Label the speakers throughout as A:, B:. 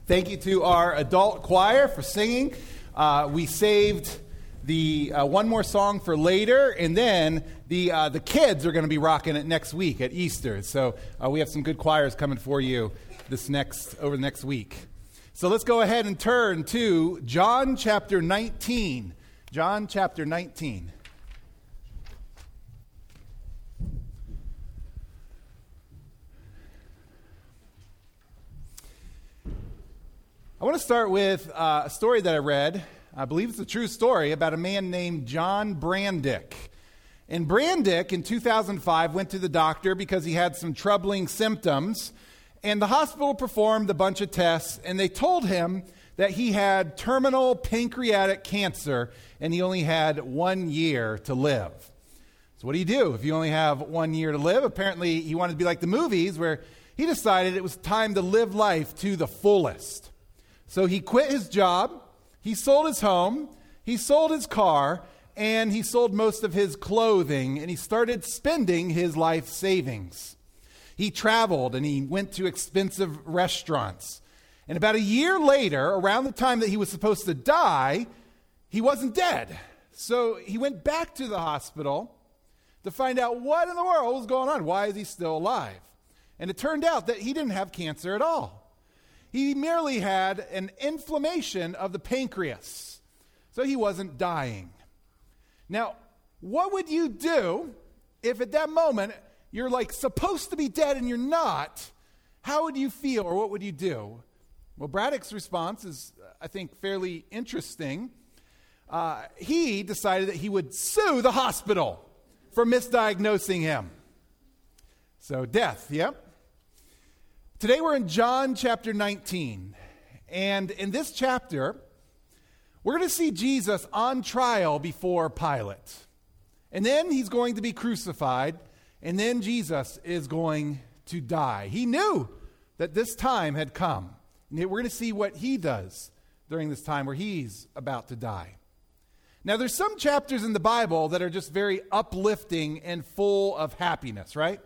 A: Thank you to our adult choir for singing. We saved the one more song for later, and then the kids are going to be rocking it next week at Easter. So we have some good choirs coming for you over the next week. So let's go ahead and turn to John chapter 19. John chapter 19. I want to start with a story that I read. I believe it's a true story about a man named John Brandick. And Brandick, in 2005, went to the doctor because he had some troubling symptoms. And the hospital performed a bunch of tests, and they told him that he had terminal pancreatic cancer, and he only had 1 year to live. So what do you do if you only have 1 year to live? Apparently, he wanted to be like the movies, where he decided it was time to live life to the fullest. So he quit his job, he sold his home, he sold his car, and he sold most of his clothing, and he started spending his life savings. He traveled, and he went to expensive restaurants. And about a year later, around the time that he was supposed to die, he wasn't dead. So he went back to the hospital to find out what in the world was going on. Why is he still alive? And it turned out that he didn't have cancer at all. He merely had an inflammation of the pancreas, so he wasn't dying. Now, what would you do if at that moment you're like supposed to be dead and you're not? How would you feel, or what would you do? Well, Braddock's response is, I think, fairly interesting. He decided that he would sue the hospital for misdiagnosing him. So death, yep. Today we're in John chapter 19, and in this chapter, we're going to see Jesus on trial before Pilate. And then he's going to be crucified, and then Jesus is going to die. He knew that this time had come. And we're going to see what he does during this time where he's about to die. Now, there's some chapters in the Bible that are just very uplifting and full of happiness, right?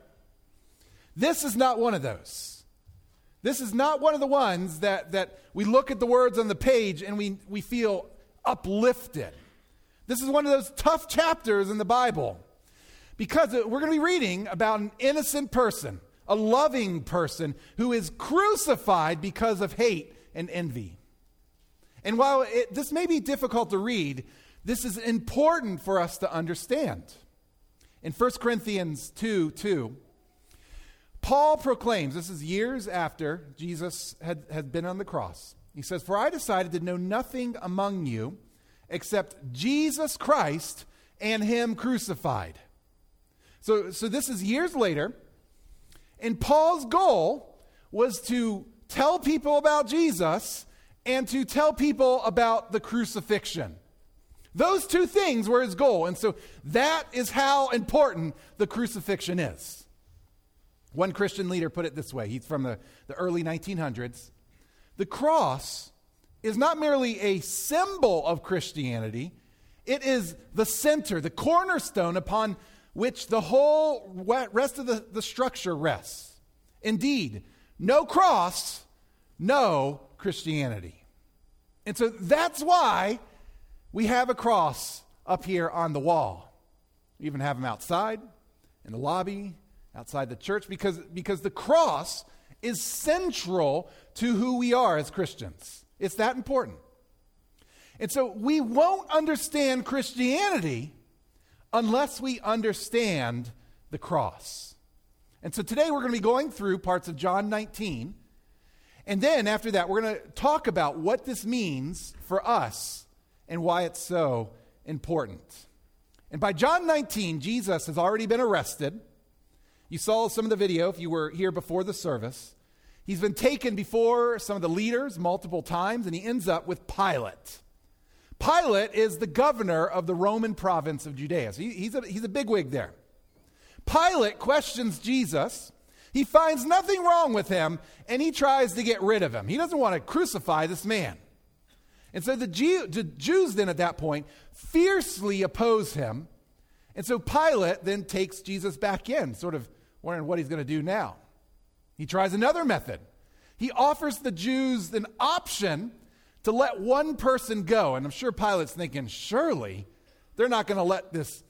A: This is not one of those. This is not one of the ones that we look at the words on the page and we feel uplifted. This is one of those tough chapters in the Bible because we're going to be reading about an innocent person, a loving person who is crucified because of hate and envy. And while this may be difficult to read, this is important for us to understand. In 1 Corinthians 2:2, Paul proclaims, this is years after Jesus had been on the cross. He says, "For I decided to know nothing among you except Jesus Christ and him crucified." So this is years later, and Paul's goal was to tell people about Jesus and to tell people about the crucifixion. Those two things were his goal, and so that is how important the crucifixion is. One Christian leader put it this way. He's from the early 1900s. The cross is not merely a symbol of Christianity. It is the center, the cornerstone upon which the whole rest of the structure rests. Indeed, no cross, no Christianity. And so that's why we have a cross up here on the wall. We even have them outside, in the lobby, outside the church, because the cross is central to who we are as Christians. It's that important. And so we won't understand Christianity unless we understand the cross. And so today we're going to be going through parts of John 19, and then after that we're going to talk about what this means for us and why it's so important. And by John 19, Jesus has already been arrested. You saw some of the video if you were here before the service. He's been taken before some of the leaders multiple times, and he ends up with Pilate. Pilate is the governor of the Roman province of Judea. So he's a bigwig there. Pilate questions Jesus. He finds nothing wrong with him, and he tries to get rid of him. He doesn't want to crucify this man. And so the Jews then at that point fiercely oppose him. And so Pilate then takes Jesus back in, sort of wondering what he's going to do now. He tries another method. he offers the Jews an option to let one person go. And I'm sure Pilate's thinking, surely they're not going to let this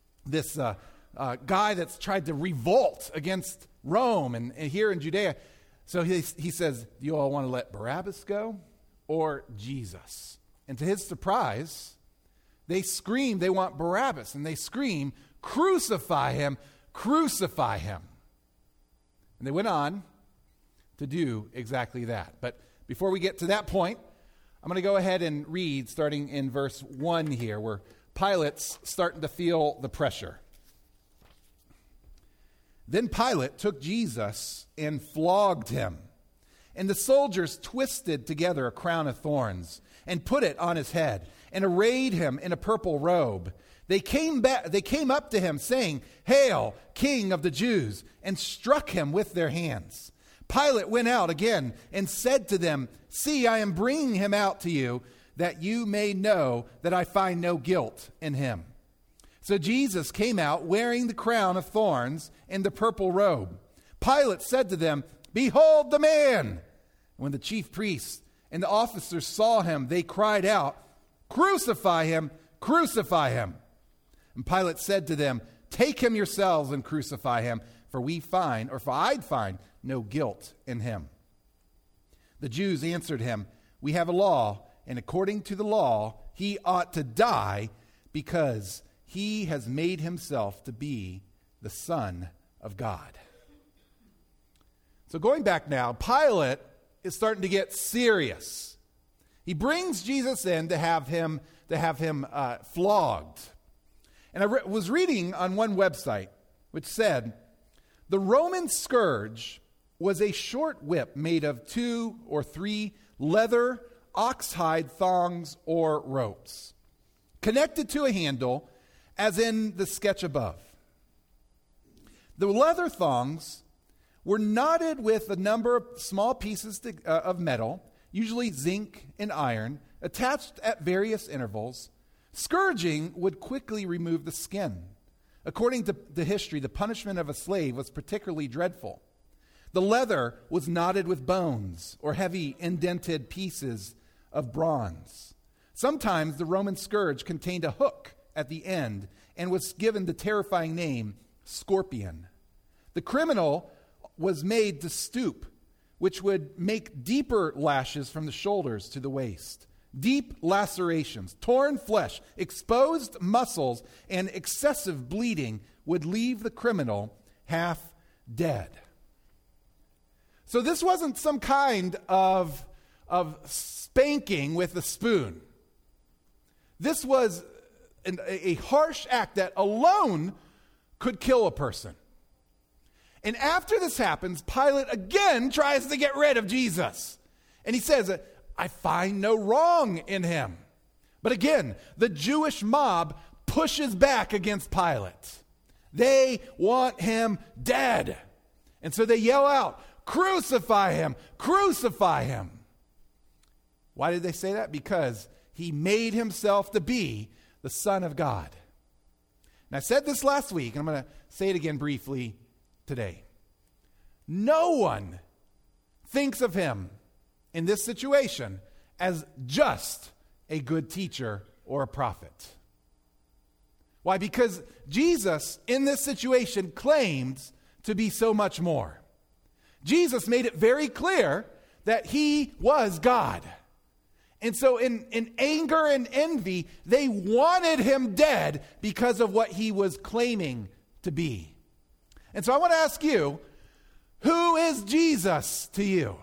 A: guy that's tried to revolt against Rome and here in Judea. So he says, do you all want to let Barabbas go or Jesus? And to his surprise, they scream they want Barabbas, and they scream, crucify him, crucify him. And they went on to do exactly that. But before we get to that point, I'm going to go ahead and read starting in verse 1 here, where Pilate's starting to feel the pressure. Then Pilate took Jesus and flogged him. And the soldiers twisted together a crown of thorns and put it on his head and arrayed him in a purple robe. They came up to him saying, "Hail, King of the Jews," and struck him with their hands. Pilate went out again and said to them, "See, I am bringing him out to you, that you may know that I find no guilt in him." So Jesus came out wearing the crown of thorns and the purple robe. Pilate said to them, "Behold the man!" When the chief priests and the officers saw him, they cried out, "Crucify him! Crucify him!" And Pilate said to them, "Take him yourselves and crucify him, for I'd find no guilt in him." The Jews answered him, "We have a law, and according to the law, he ought to die because he has made himself to be the Son of God." So going back now, Pilate is starting to get serious. He brings Jesus in to have him flogged. And I was reading on one website which said, the Roman scourge was a short whip made of 2 or 3 leather oxhide thongs or ropes, connected to a handle, as in the sketch above. The leather thongs were knotted with a number of small pieces of metal, usually zinc and iron, attached at various intervals. Scourging would quickly remove the skin. According to the history, the punishment of a slave was particularly dreadful. The leather was knotted with bones or heavy indented pieces of bronze. Sometimes the Roman scourge contained a hook at the end and was given the terrifying name scorpion. The criminal was made to stoop, which would make deeper lashes from the shoulders to the waist. Deep lacerations, torn flesh, exposed muscles, and excessive bleeding would leave the criminal half dead. So this wasn't some kind of spanking with a spoon. This was a harsh act that alone could kill a person. And after this happens, Pilate again tries to get rid of Jesus. And he says, "I find no wrong in him." But again, the Jewish mob pushes back against Pilate. They want him dead. And so they yell out, "Crucify him! Crucify him!" Why did they say that? Because he made himself to be the Son of God. And I said this last week, and I'm going to say it again briefly today. No one thinks of him in this situation as just a good teacher or a prophet. Why? Because Jesus in this situation claims to be so much more. Jesus made it very clear that he was God. And so in anger and envy, they wanted him dead because of what he was claiming to be. And so I want to ask you, who is Jesus to you?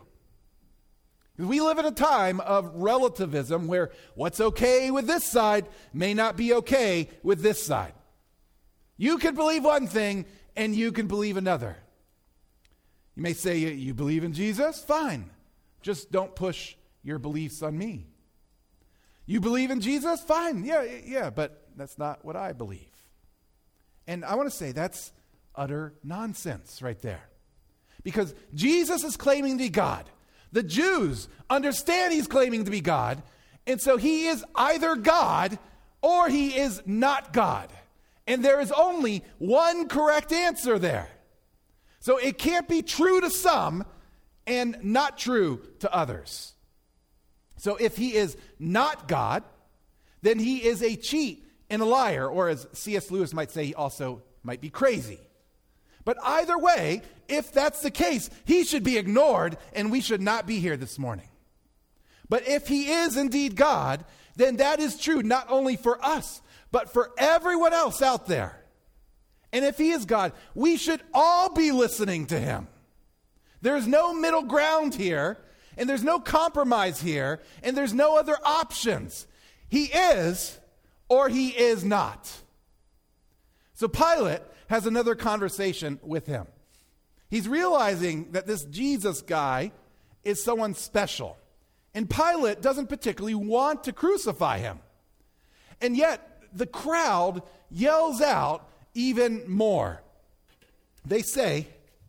A: We live in a time of relativism where what's okay with this side may not be okay with this side. You can believe one thing and you can believe another. You may say, you believe in Jesus? Fine. Just don't push your beliefs on me. You believe in Jesus? Fine. Yeah, but that's not what I believe. And I want to say that's utter nonsense right there. Because Jesus is claiming to be God. The Jews understand he's claiming to be God, and so he is either God or he is not God. And there is only one correct answer there. So it can't be true to some and not true to others. So if he is not God, then he is a cheat and a liar, or as C.S. Lewis might say, he also might be crazy. But either way, if that's the case, he should be ignored and we should not be here this morning. But if he is indeed God, then that is true not only for us, but for everyone else out there. And if he is God, we should all be listening to him. There's no middle ground here, and there's no compromise here, and there's no other options. He is or he is not. So Pilate has another conversation with him. He's realizing that this Jesus guy is someone special. And Pilate doesn't particularly want to crucify him. And yet, the crowd yells out even more. They say,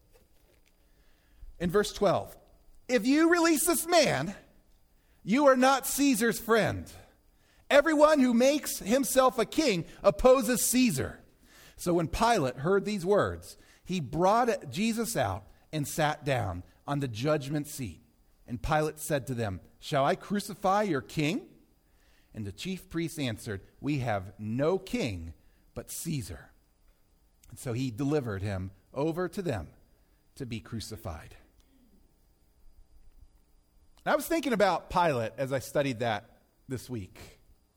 A: in verse 12, "If you release this man, you are not Caesar's friend. Everyone who makes himself a king opposes Caesar." So when Pilate heard these words, he brought Jesus out and sat down on the judgment seat. And Pilate said to them, "Shall I crucify your king?" And the chief priests answered, "We have no king but Caesar." And so he delivered him over to them to be crucified. I was thinking about Pilate as I studied that this week.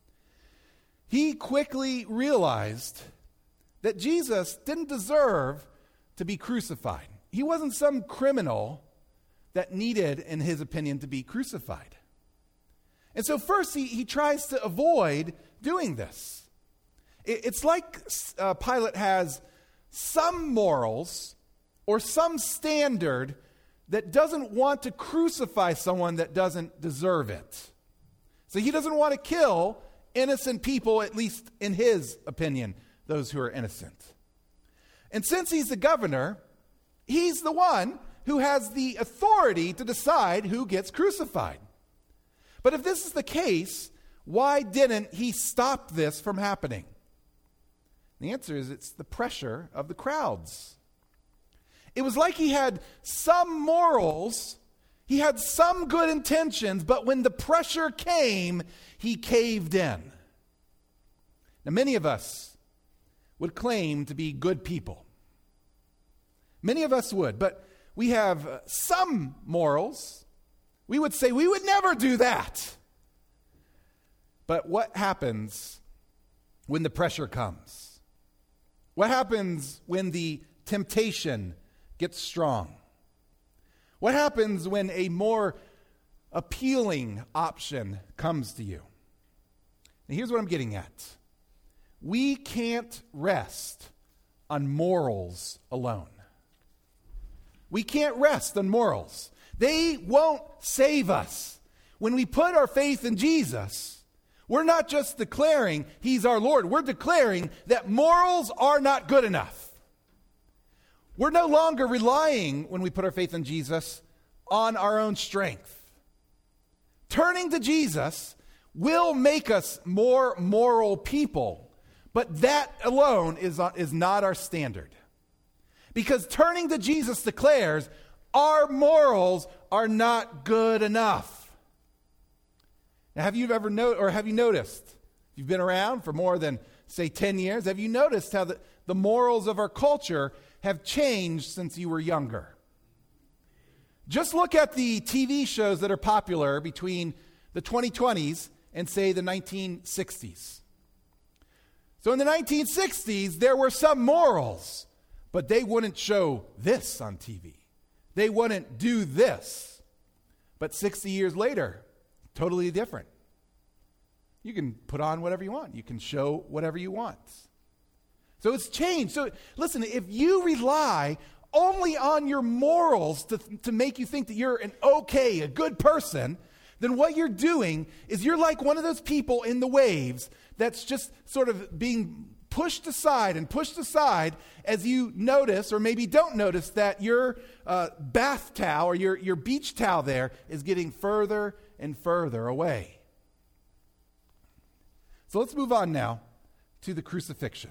A: He quickly realized that Jesus didn't deserve to be crucified. He wasn't some criminal that needed, in his opinion, to be crucified. And so first he tries to avoid doing this. It's like Pilate has some morals or some standard that doesn't want to crucify someone that doesn't deserve it. So he doesn't want to kill innocent people, at least in his opinion, those who are innocent. And since he's the governor, he's the one who has the authority to decide who gets crucified. But if this is the case, why didn't he stop this from happening? The answer is it's the pressure of the crowds. It was like he had some morals, he had some good intentions, but when the pressure came, he caved in. Now, many of us would claim to be good people. Many of us would, but we have some morals. We would say we would never do that. But what happens when the pressure comes? What happens when the temptation gets strong? What happens when a more appealing option comes to you? And here's what I'm getting at. We can't rest on morals alone. We can't rest on morals. They won't save us. When we put our faith in Jesus, we're not just declaring he's our Lord. We're declaring that morals are not good enough. We're no longer relying, when we put our faith in Jesus, on our own strength. Turning to Jesus will make us more moral people, but that alone is not our standard. Because turning to Jesus declares our morals are not good enough. Now, have you noticed, if you've been around for more than, say, 10 years, have you noticed how the morals of our culture have changed since you were younger? Just look at the TV shows that are popular between the 2020s and, say, the 1960s. So in the 1960s, there were some morals, but they wouldn't show this on TV. They wouldn't do this. But 60 years later, totally different. You can put on whatever you want. You can show whatever you want. So it's changed. So listen, if you rely only on your morals to make you think that you're a good person, then what you're doing is you're like one of those people in the waves that's just sort of being pushed aside as you notice, or maybe don't notice, that your bath towel or your beach towel there is getting further and further away. So let's move on now to the crucifixion.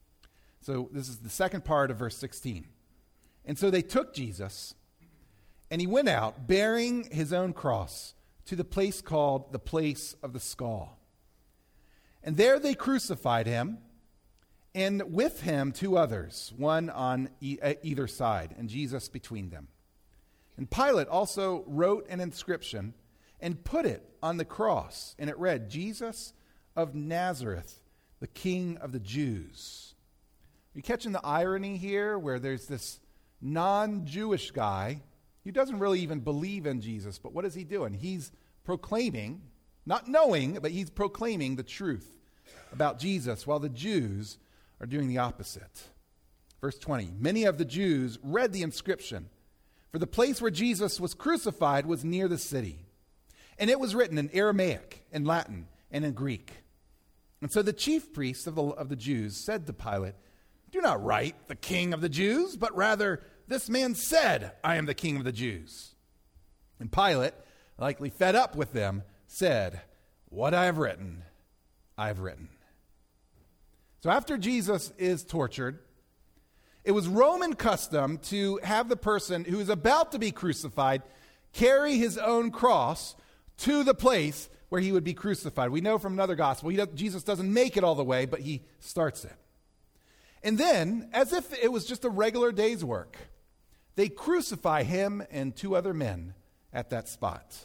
A: So this is the second part of verse 16. And so they took Jesus And he went out, bearing his own cross, to the place called the place of the skull. And there they crucified him, and with him 2 others, one on either side, and Jesus between them. And Pilate also wrote an inscription and put it on the cross, and it read, Jesus of Nazareth, the King of the Jews. Are you catching the irony here, where there's this non-Jewish guy who doesn't really even believe in Jesus, but what is he doing? He's proclaiming, not knowing, but he's proclaiming the truth about Jesus, while the Jews are doing the opposite. Verse 20, many of the Jews read the inscription, for the place where Jesus was crucified was near the city. And it was written in Aramaic, in Latin, and in Greek. And so the chief priests of the Jews said to Pilate, do not write the King of the Jews, but rather, this man said, I am the King of the Jews. And Pilate, likely fed up with them, said, what I have written, I have written. So after Jesus is tortured, it was Roman custom to have the person who is about to be crucified carry his own cross to the place where he would be crucified. We know from another gospel, Jesus doesn't make it all the way, but he starts it. And then, as if it was just a regular day's work, they crucify him and 2 other men at that spot.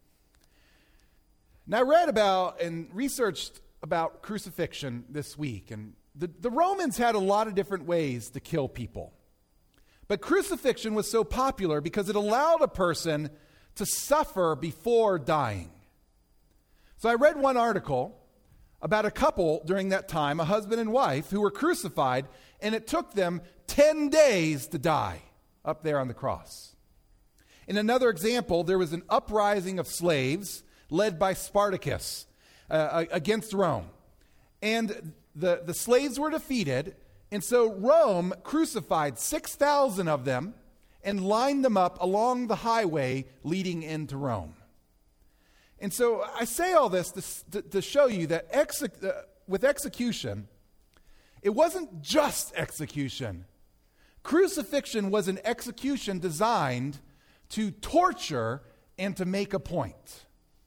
A: Now, I read about and researched about crucifixion this week, and the Romans had a lot of different ways to kill people. But crucifixion was so popular because it allowed a person to suffer before dying. So I read one article about a couple during that time, a husband and wife, who were crucified, and it took them 10 days to die up there on the cross. In another example, there was an uprising of slaves led by Spartacus against Rome. And the slaves were defeated, and so Rome crucified 6,000 of them and lined them up along the highway leading into Rome. And so I say all this to show you that with execution, it wasn't just execution. Crucifixion was an execution designed to torture and to make a point.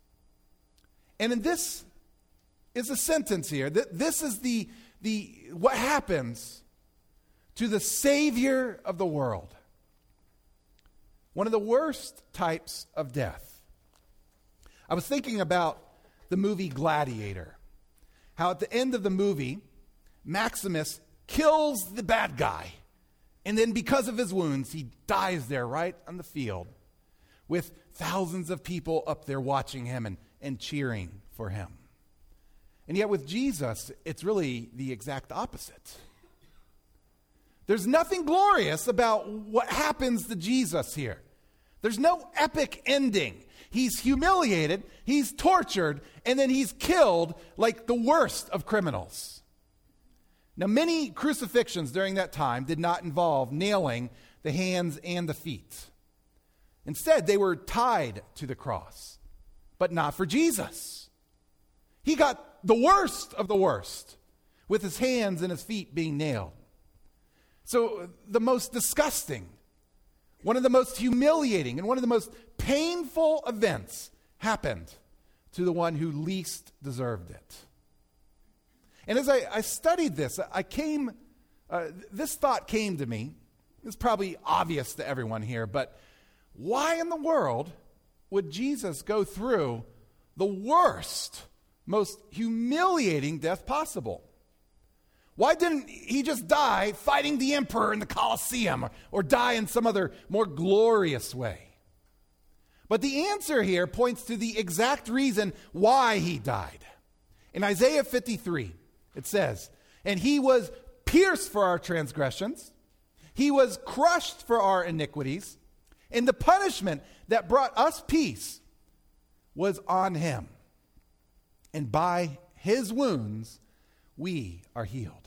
A: And in this is a sentence here. This is the what happens to the Savior of the world. One of the worst types of death. I was thinking about the movie Gladiator. How at the end of the movie, Maximus kills the bad guy. And then because of his wounds, he dies there right on the field with thousands of people up there watching him and cheering for him. And yet with Jesus, it's really the exact opposite. There's nothing glorious about what happens to Jesus here. There's no epic ending. He's humiliated, he's tortured, and then he's killed like the worst of criminals. Now, many crucifixions during that time did not involve nailing the hands and the feet. Instead, they were tied to the cross, but not for Jesus. He got the worst of the worst, with his hands and his feet being nailed. So the most disgusting, one of the most humiliating, and one of the most painful events happened to the one who least deserved it. And as I studied this, this thought came to me. It's probably obvious to everyone here, but why in the world would Jesus go through the worst, most humiliating death possible? Why didn't he just die fighting the emperor in the Colosseum or die in some other more glorious way? But the answer here points to the exact reason why he died. In Isaiah 53, it says, and he was pierced for our transgressions, he was crushed for our iniquities, and the punishment that brought us peace was on him. And by his wounds, we are healed.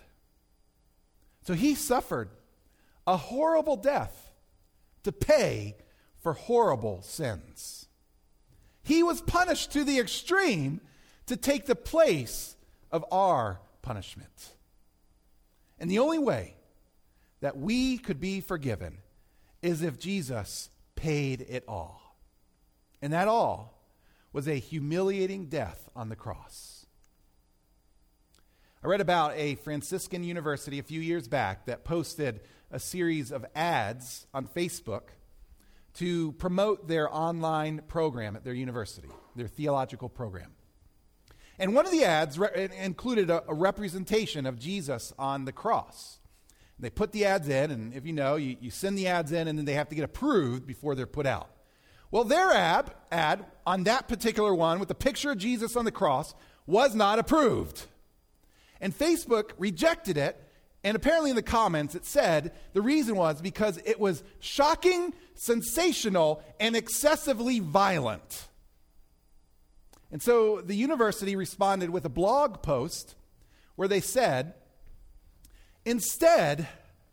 A: So he suffered a horrible death to pay for horrible sins. He was punished to the extreme to take the place of our punishment. And the only way that we could be forgiven is if Jesus paid it all. And that all was a humiliating death on the cross. I read about a Franciscan university a few years back that posted a series of ads on Facebook to promote their online program at their university, their theological program. And one of the ads included a representation of Jesus on the cross. They put the ads in, and if you know, you send the ads in, and then they have to get approved before they're put out. Well, their ad on that particular one with the picture of Jesus on the cross was not approved. And Facebook rejected it, and apparently in the comments it said the reason was because it was shocking, sensational, and excessively violent. And so the university responded with a blog post where they said, indeed,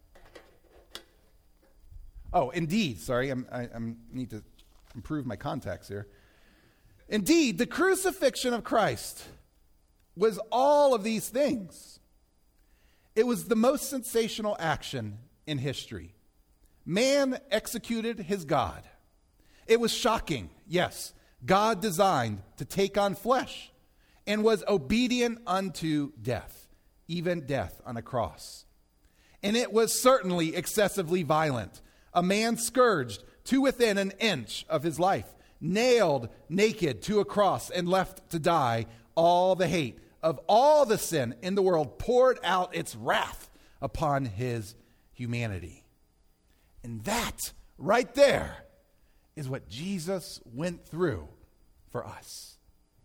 A: I need to improve my context here. Indeed, the crucifixion of Christ was all of these things. It was the most sensational action in history. Man executed his God. It was shocking, yes. God designed to take on flesh and was obedient unto death, even death on a cross. And it was certainly excessively violent. A man scourged to within an inch of his life, nailed naked to a cross and left to die. All the hate of all the sin in the world poured out its wrath upon his humanity. And that right there is what Jesus went through for us.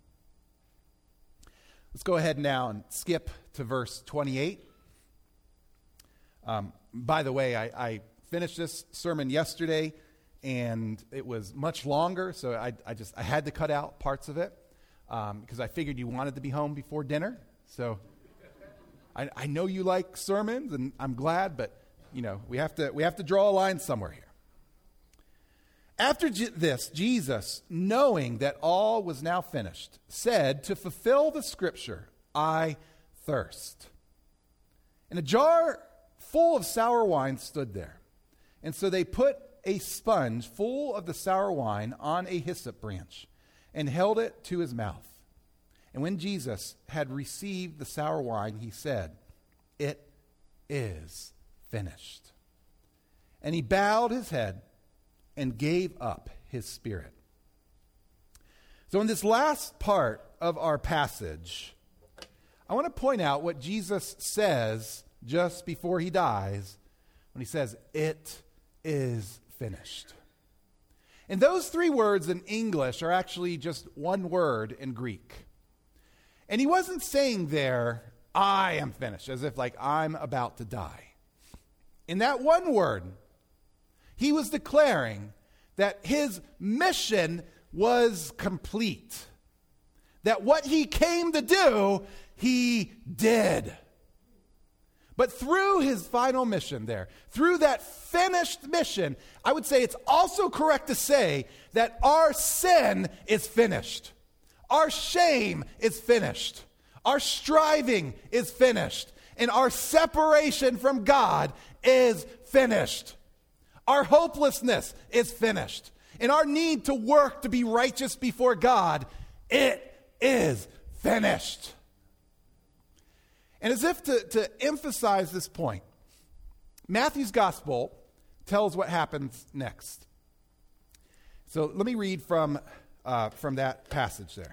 A: Let's go ahead now and skip to verse 28. By the way, I finished this sermon yesterday, and it was much longer, so I had to cut out parts of it because I figured you wanted to be home before dinner. So I know you like sermons, and I'm glad, but we have to draw a line somewhere here. After this, Jesus, knowing that all was now finished, said, to fulfill the scripture, I thirst. And a jar full of sour wine stood there. And so they put a sponge full of the sour wine on a hyssop branch and held it to his mouth. And when Jesus had received the sour wine, he said, it is finished. And he bowed his head and gave up his spirit. So in this last part of our passage, I want to point out what Jesus says just before he dies when he says, it is finished. And those three words in English are actually just one word in Greek. And he wasn't saying there, I am finished, as if like I'm about to die. In that one word, he was declaring that his mission was complete. That what he came to do, he did. But through his final mission there, through that finished mission, I would say it's also correct to say that our sin is finished. Our shame is finished. Our striving is finished. And our separation from God is finished. Our hopelessness is finished. And our need to work to be righteous before God, it is finished. And as if to emphasize this point, Matthew's gospel tells what happens next. So let me read from that passage there.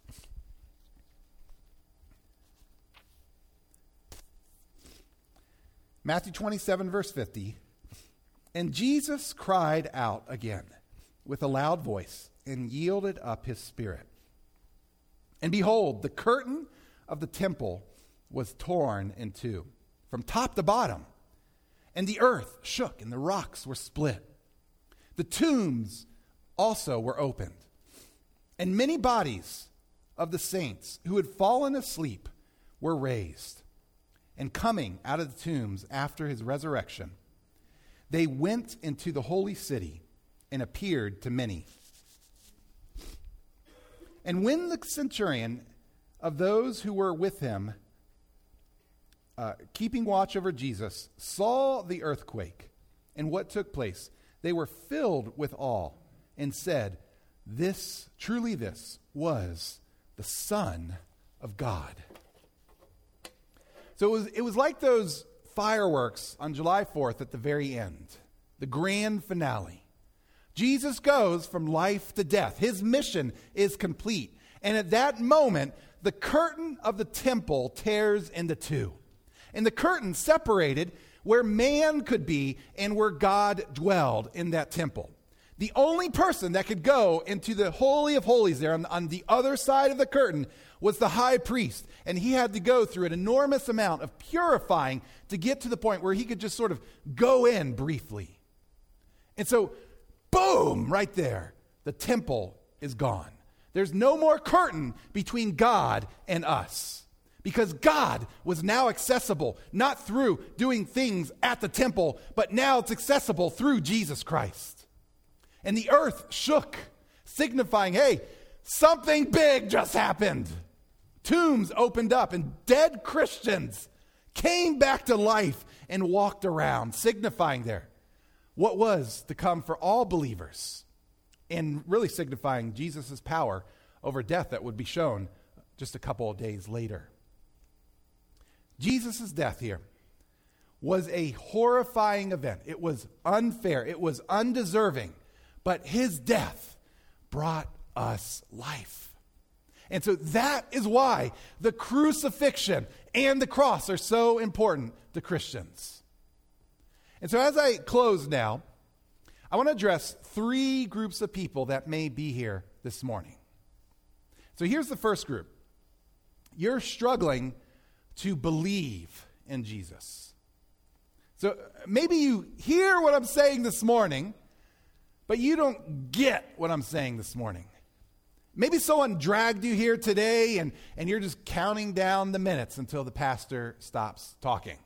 A: Matthew 27, verse 50. And Jesus cried out again with a loud voice and yielded up his spirit. And behold, the curtain of the temple was torn in two, from top to bottom. And the earth shook and the rocks were split. The tombs also were opened. And many bodies of the saints who had fallen asleep were raised. And coming out of the tombs after his resurrection, they went into the holy city and appeared to many. And when the centurion of those who were with him, keeping watch over Jesus, saw the earthquake and what took place, they were filled with awe and said, this was the Son of God. So it was like those fireworks on July 4th at the very end, the grand finale. Jesus goes from life to death. His mission is complete. And at that moment, the curtain of the temple tears into two. And the curtain separated where man could be and where God dwelled in that temple. The only person that could go into the Holy of Holies there on the other side of the curtain was the high priest. And he had to go through an enormous amount of purifying to get to the point where he could just sort of go in briefly. And so, boom, right there, the temple is gone. There's no more curtain between God and us. Because God was now accessible, not through doing things at the temple, but now it's accessible through Jesus Christ. And the earth shook, signifying, hey, something big just happened. Tombs opened up and dead Christians came back to life and walked around, signifying there what was to come for all believers, and really signifying Jesus' power over death that would be shown just a couple of days later. Jesus' death here was a horrifying event. It was unfair. It was undeserving. But his death brought us life. And so that is why the crucifixion and the cross are so important to Christians. And so as I close now, I want to address three groups of people that may be here this morning. So here's the first group. You're struggling to believe in Jesus. So maybe you hear what I'm saying this morning, but you don't get what I'm saying this morning. Maybe someone dragged you here today and you're just counting down the minutes until the pastor stops talking.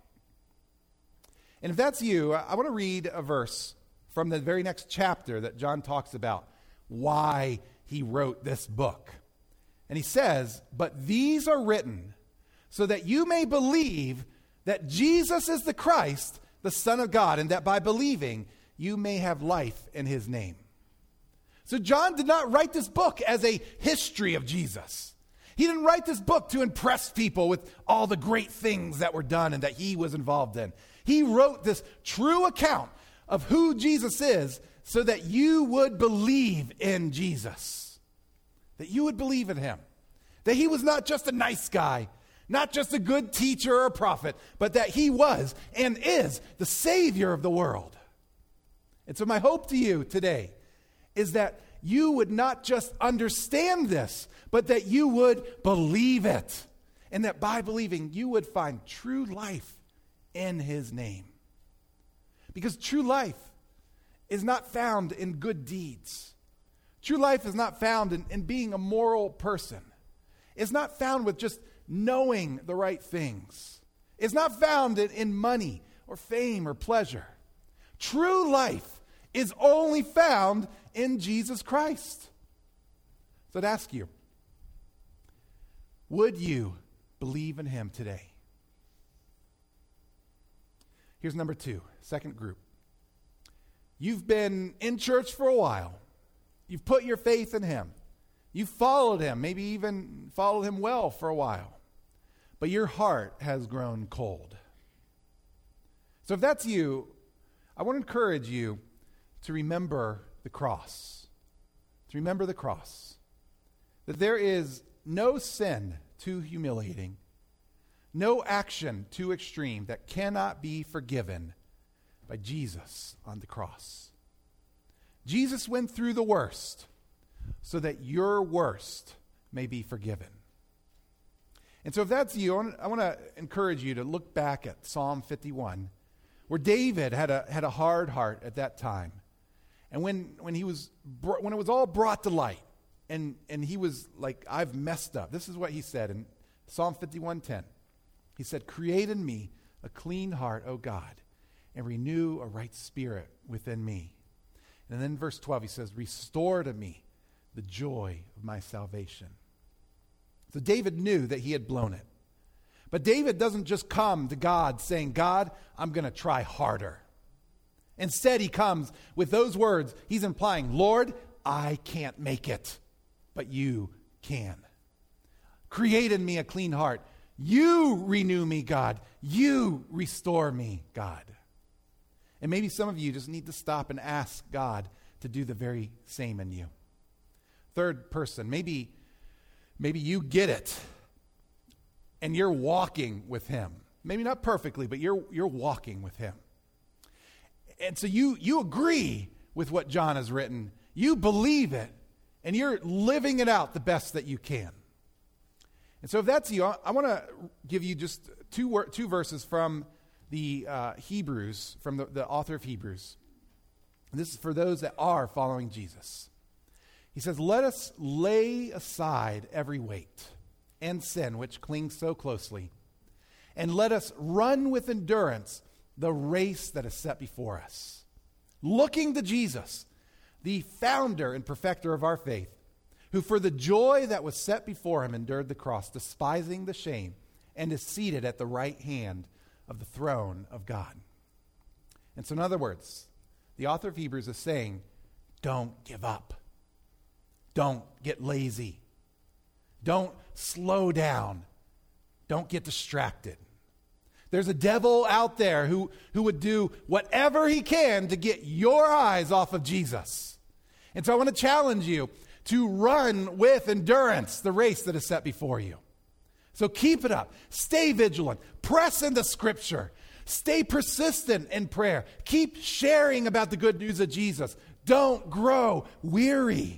A: And if that's you, I want to read a verse from the very next chapter that John talks about why he wrote this book. And he says, but these are written so that you may believe that Jesus is the Christ, the Son of God, and that by believing you may have life in his name. So John did not write this book as a history of Jesus. He didn't write this book to impress people with all the great things that were done and that he was involved in. He wrote this true account of who Jesus is so that you would believe in Jesus. That you would believe in him. That he was not just a nice guy, not just a good teacher or a prophet, but that he was and is the Savior of the world. And so my hope to you today is that you would not just understand this, but that you would believe it. And that by believing, you would find true life in his name. Because true life is not found in good deeds. True life is not found in being a moral person. It's not found with just knowing the right things. It's not found in money or fame or pleasure. True life is only found in Jesus Christ. So I'd ask you, would you believe in him today? Here's number two, second group. You've been in church for a while. You've put your faith in him. You've followed him, maybe even followed him well for a while. But your heart has grown cold. So if that's you, I want to encourage you to remember the cross. To remember the cross. That there is no sin too humiliating, no action too extreme that cannot be forgiven by Jesus on the cross. Jesus went through the worst so that your worst may be forgiven. And so if that's you, I want to encourage you to look back at Psalm 51, where David had a hard heart at that time. And when it was all brought to light, and he was like, I've messed up. This is what he said in Psalm 51:10. He said, create in me a clean heart, O God, and renew a right spirit within me. And then in verse 12, he says, restore to me the joy of my salvation. So David knew that he had blown it. But David doesn't just come to God saying, God, I'm going to try harder. Instead, he comes with those words. He's implying, Lord, I can't make it, but you can. Create in me a clean heart. You renew me, God. You restore me, God. And maybe some of you just need to stop and ask God to do the very same in you. Third person, maybe you get it and you're walking with him. Maybe not perfectly, but you're walking with him. And so you agree with what John has written. You believe it, and you're living it out the best that you can. And so if that's you, I want to give you just two verses from the Hebrews, from the author of Hebrews. And this is for those that are following Jesus. He says, let us lay aside every weight and sin which clings so closely, and let us run with endurance the race that is set before us, looking to Jesus, the founder and perfecter of our faith, who for the joy that was set before him endured the cross, despising the shame, and is seated at the right hand of the throne of God. And so in other words, the author of Hebrews is saying, don't give up. Don't get lazy. Don't slow down. Don't get distracted. There's a devil out there who would do whatever he can to get your eyes off of Jesus. And so I want to challenge you to run with endurance the race that is set before you. So keep it up. Stay vigilant. Press into Scripture. Stay persistent in prayer. Keep sharing about the good news of Jesus. Don't grow weary.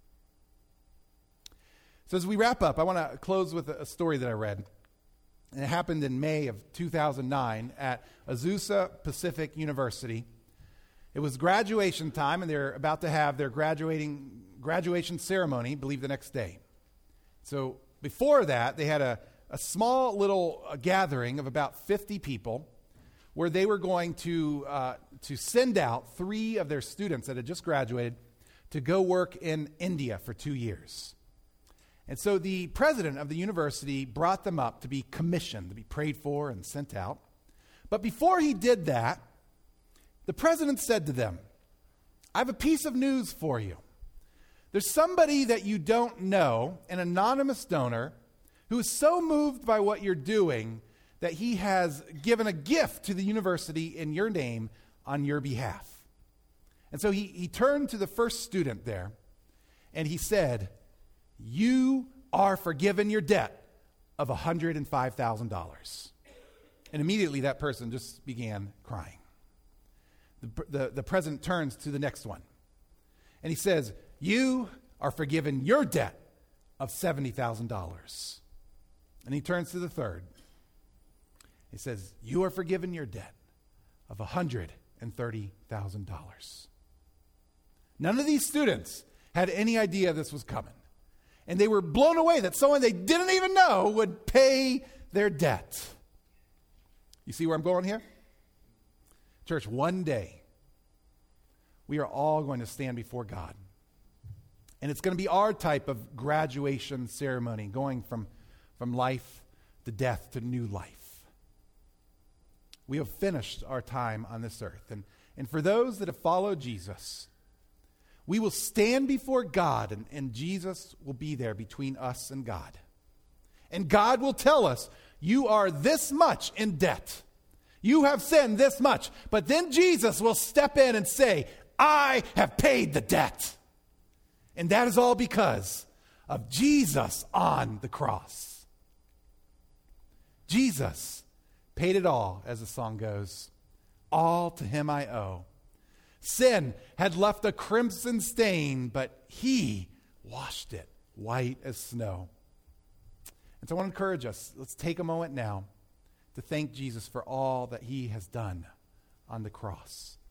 A: So as we wrap up, I want to close with a story that I read. And it happened in May of 2009 at Azusa Pacific University. It was graduation time, and they're about to have their graduation ceremony, I believe the next day. So before that, they had a small little gathering of about 50 people where they were going to send out 3 of their students that had just graduated to go work in India for 2 years. And so the president of the university brought them up to be commissioned, to be prayed for and sent out. But before he did that, the president said to them, I have a piece of news for you. There's somebody that you don't know, an anonymous donor, who is so moved by what you're doing that he has given a gift to the university in your name on your behalf. And so he turned to the first student there, and he said, you are forgiven your debt of $105,000. And immediately that person just began crying. The president turns to the next one, and he says, you are forgiven your debt of $70,000. And he turns to the third. He says, you are forgiven your debt of $130,000. None of these students had any idea this was coming. And they were blown away that someone they didn't even know would pay their debt. You see where I'm going here? Church, one day, we are all going to stand before God. And it's going to be our type of graduation ceremony, going from life to death to new life. We have finished our time on this earth. And for those that have followed Jesus, we will stand before God, and Jesus will be there between us and God. And God will tell us, you are this much in debt. You have sinned this much. But then Jesus will step in and say, I have paid the debt. And that is all because of Jesus on the cross. Jesus paid it all, as the song goes. All to him I owe. Sin had left a crimson stain, but he washed it white as snow. And so I want to encourage us, let's take a moment now to thank Jesus for all that he has done on the cross.